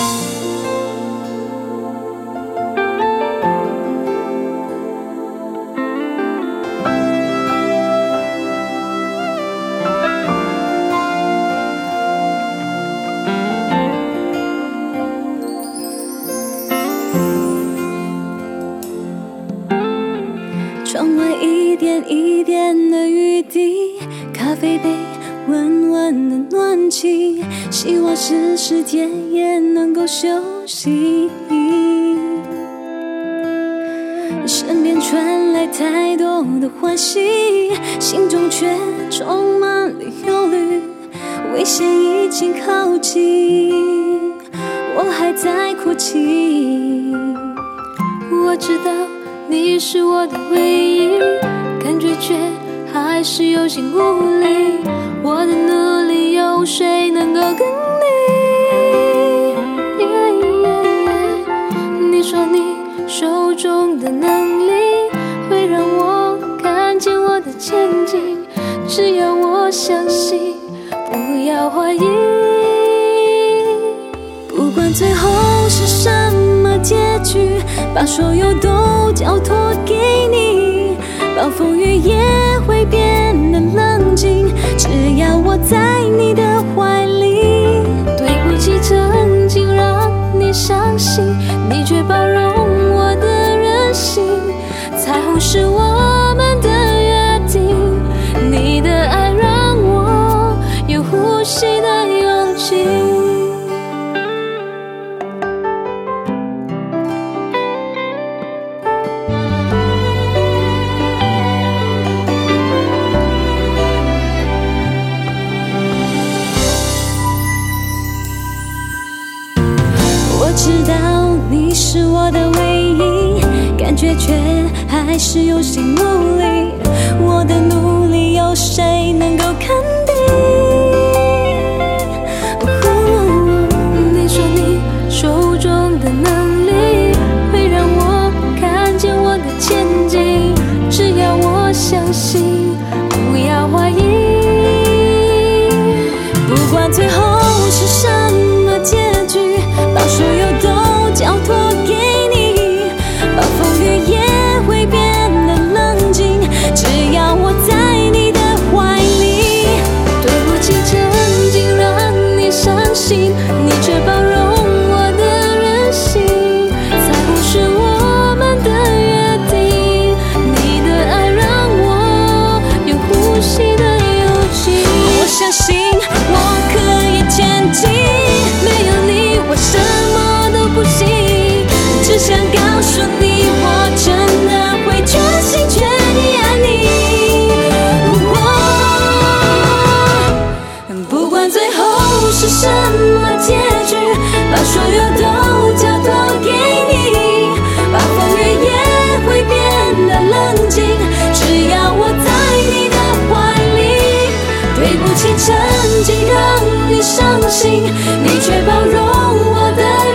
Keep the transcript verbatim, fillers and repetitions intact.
窗外一点一点的雨滴，咖啡杯温温的暖气，希望是时间也能够休息。身边传来太多的欢喜，心中却充满了忧虑，危险已经靠近，我还在哭泣。我知道你是我的唯一，感觉却还是有心无力，我的努力有谁能够跟你、yeah, yeah, yeah. 你说你手中的能力会让我看见我的前景，只要我相信，不要怀疑，不管最后是什么结局，把所有都交托给你，暴风雨也会变得冷静，只要我在你的怀里。对不起，曾经让你伤心，你却包容我的任性，彩虹是我们的约定，你的爱让我有呼吸的勇气。我知道你是我的唯一，感觉却还是有心无力，我的努力有谁能够肯定、哦、你说你手中的能力会让我看见我的前景，只要我相信，不要怀疑，不管最后是什么结局，把所有都交托给你，暴风雨也会变得冷静，只要我在你的怀里。对不起，曾经让你伤心，你却包容我的任性，彩虹是我们的约定，你的爱让我有呼吸的勇气。我相信我可以前进，没有你我什么都不行，只想告诉你，我真的会全心全意爱你、哦、不管最后是什么结局，把所有都交托给你，暴风雨也会变得冷静，只要我在你的怀里。对不起，曾经让你伤心，你却包容我的